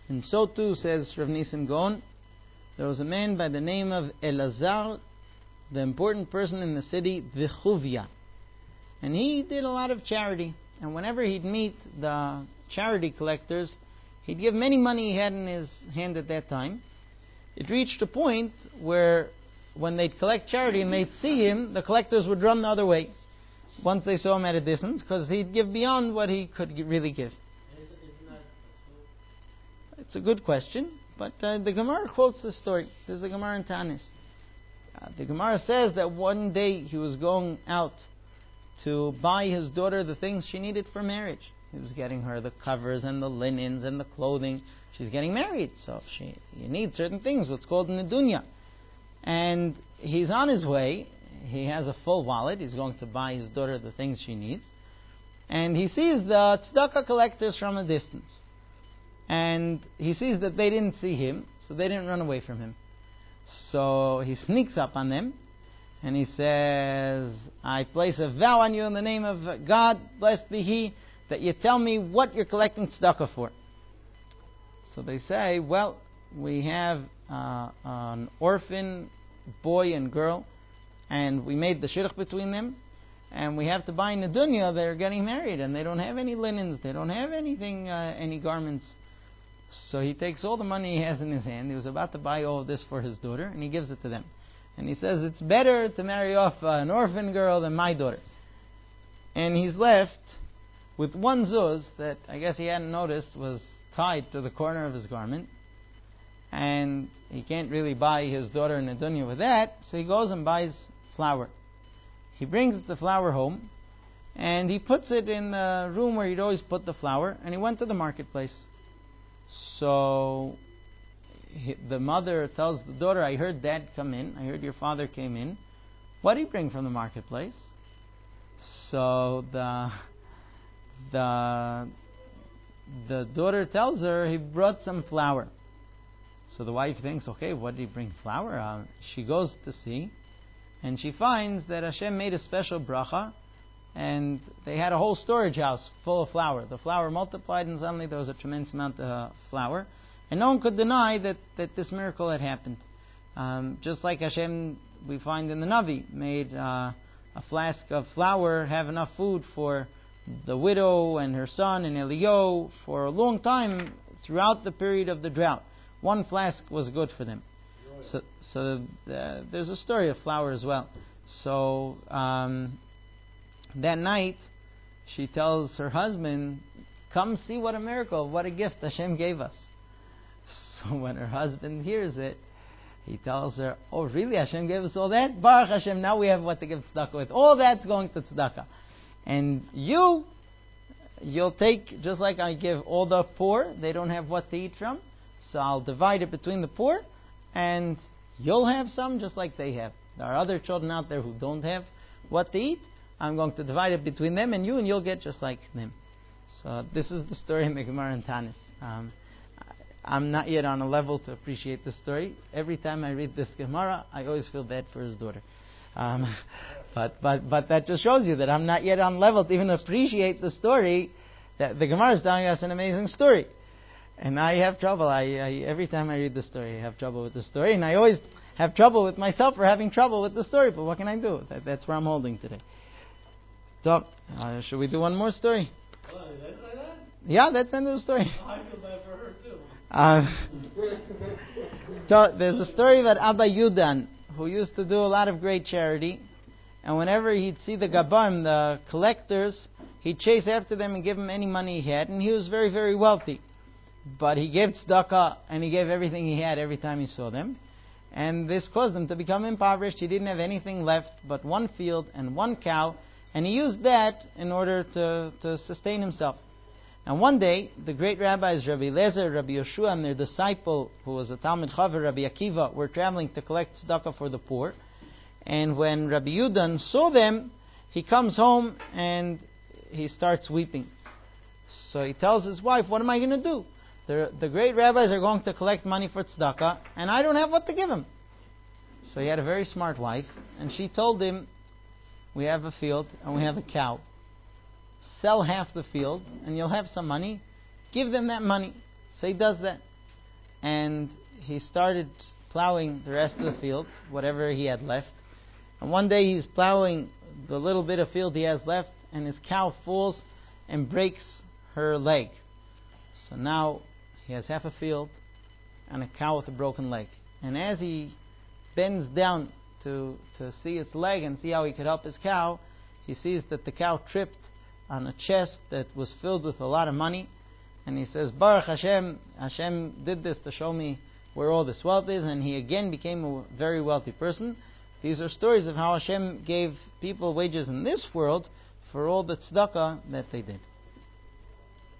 And so too, says Rav Nisim Gaon, there was a man by the name of Elazar, the important person in the city, Vichuvia. And he did a lot of charity. And whenever he'd meet the charity collectors, he'd give many money he had in his hand at that time. It reached a point where when they'd collect charity and they'd see him, the collectors would run the other way once they saw him at a distance, because he'd give beyond what he could really give. It's a good question, but the Gemara quotes the story. There's a Gemara in Tanis. The Gemara says that one day he was going out to buy his daughter the things she needed for marriage. He was getting her the covers and the linens and the clothing. She's getting married, so you need certain things, what's called nedunya. And he's on his way. He has a full wallet. He's going to buy his daughter the things she needs. And he sees the tzedakah collectors from a distance. And he sees that they didn't see him, so they didn't run away from him. So he sneaks up on them, and he says, I place a vow on you in the name of God, blessed be He, that you tell me what you're collecting tzedakah for. So they say, well, we have an orphan boy and girl, and we made the shidduch between them, and we have to buy nedunya. They're getting married, and they don't have any linens, they don't have anything, any garments. So he takes all the money he has in his hand. He was about to buy all of this for his daughter, and he gives it to them. And he says, it's better to marry off an orphan girl than my daughter. And he's left with one zuz that I guess he hadn't noticed was tied to the corner of his garment. And he can't really buy his daughter nedunya with that, so he goes and buys flour. He brings the flour home, and he puts it in the room where he'd always put the flour, and he went to the marketplace. So the mother tells the daughter, I heard Dad come in. I heard your father came in. What did he bring from the marketplace? So the daughter tells her he brought some flour. So the wife thinks, okay, what did he bring? Flour? She goes to see, and she finds that Hashem made a special bracha, and they had a whole storage house full of flour. The flour multiplied, and suddenly there was a tremendous amount of flour. And no one could deny that this miracle had happened. Just like Hashem, we find in the Navi, made a flask of flour have enough food for the widow and her son and Eliyahu for a long time throughout the period of the drought. One flask was good for them. So there's a story of flour as well. So that night, she tells her husband, come see what a miracle, what a gift Hashem gave us. So when her husband hears it, he tells her, oh really, Hashem gave us all that? Baruch Hashem, now we have what to give tzedakah with. All that's going to tzedakah. And you'll take, just like I give all the poor, they don't have what to eat from, so I'll divide it between the poor, and you'll have some just like they have. There are other children out there who don't have what to eat. I'm going to divide it between them and you'll get just like them. So this is the story in the Gemara and Tanis. I'm not yet on a level to appreciate the story. Every time I read this Gemara, I always feel bad for his daughter. But that just shows you that I'm not yet on level to even appreciate the story. That the Gemara is telling us an amazing story, and I have trouble. I every time I read the story, I have trouble with the story, and I always have trouble with myself for having trouble with the story. But what can I do? That's where I'm holding today. So, should we do one more story? Yeah, that's the end of the story. I feel bad for her too. So there's a story about Abba Yudan, who used to do a lot of great charity, and whenever he'd see the Gabarim, the collectors, he'd chase after them and give them any money he had, and he was very, very wealthy. But he gave tzedakah, and he gave everything he had every time he saw them, and this caused him to become impoverished. He didn't have anything left but one field and one cow, and he used that in order to sustain himself. And one day, the great rabbis, Rabbi Eliezer, Rabbi Yeshua, and their disciple, who was a Talmid Chaver, Rabbi Akiva, were traveling to collect tzedakah for the poor. And when Rabbi Yudan saw them, he comes home and he starts weeping. So he tells his wife, what am I going to do? The great rabbis are going to collect money for tzedakah, and I don't have what to give him. So he had a very smart wife, and she told him, we have a field and we have a cow. Sell half the field and you'll have some money. Give them that money. So he does that. and he started plowing the rest of the field, whatever he had left. And one day he's plowing the little bit of field he has left, and his cow falls and breaks her leg. So now he has half a field and a cow with a broken leg. And as he bends down to see its leg and see how he could help his cow, he sees that the cow tripped on a chest that was filled with a lot of money. And he says, Baruch Hashem, Hashem did this to show me where all this wealth is, and he again became a very wealthy person. These are stories of how Hashem gave people wages in this world for all the tzedakah that they did.